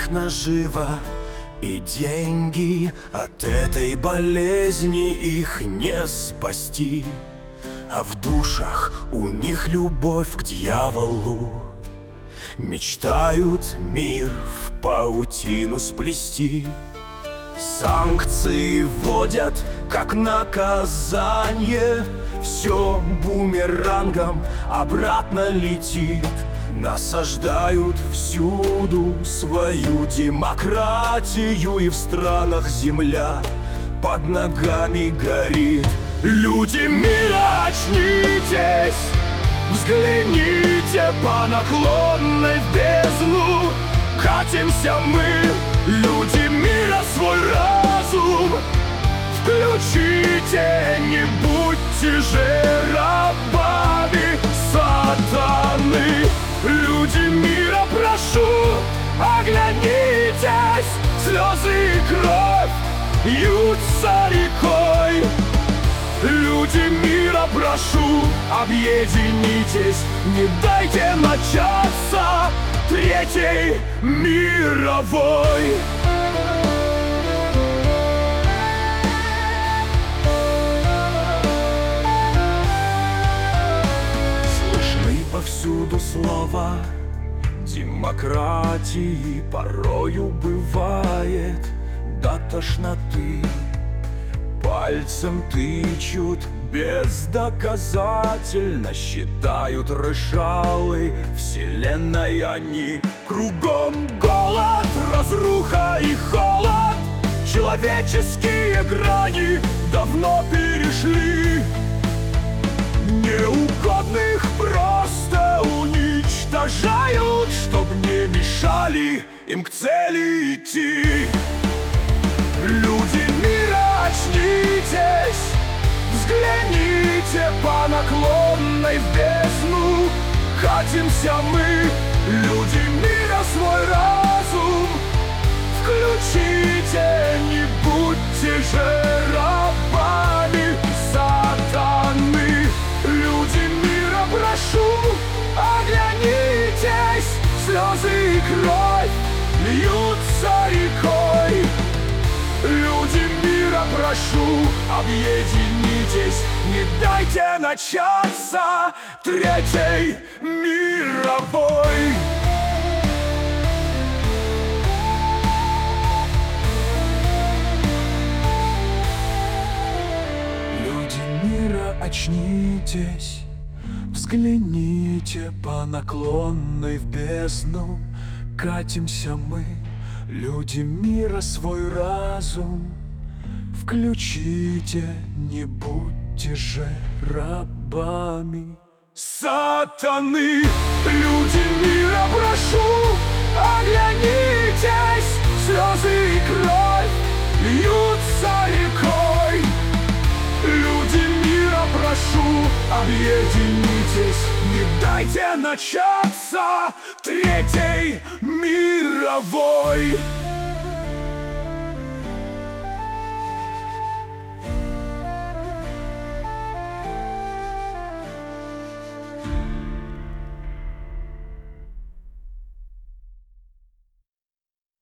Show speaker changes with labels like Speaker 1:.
Speaker 1: них нажива и деньги, от этой болезни их не спасти. А в душах у них любовь к дьяволу, мечтают мир в паутину сплести. Санкции вводят как наказание, все бумерангом обратно летит. Насаждают всюду свою демократию, и в странах земля под ногами горит. Люди мира, очнитесь, взгляните по наклонной в бездну. Катимся мы, люди мира, свой разум включите, не будьте же рабами сатаны. Люди мира, прошу, оглянитесь, слезы и кровь льются рекой. Люди мира, прошу, объединитесь, не дайте начаться Третьей мировой. Слышны повсюду слова демократии, порою бывает до тошноты. Пальцем тычут бездоказательно, считают решалой вселенной они. Кругом голод, разруха и холод, человеческие грани давно перешли. Неугодных просто уничтожают, чтоб не мешали им к цели идти. Люди мира, очнитесь, взгляните по наклонной в бездну. Катимся мы, люди мира, свой разум включите, не будьте же рабами сатаны. Люди мира, прошу, оглянитесь, слезы и кровь льются рекой. Люди мира, прошу, объединитесь, не дайте начаться Третьей мировой. Люди мира, очнитесь, взгляните по наклонной в бездну. Катимся мы, люди мира, свой разум включите, не будьте же рабами сатаны. Люди мира, прошу, оглянитесь, слезы и кровь льются рекой. Люди мира, прошу, объединитесь, не дайте начаться Третьей мировой.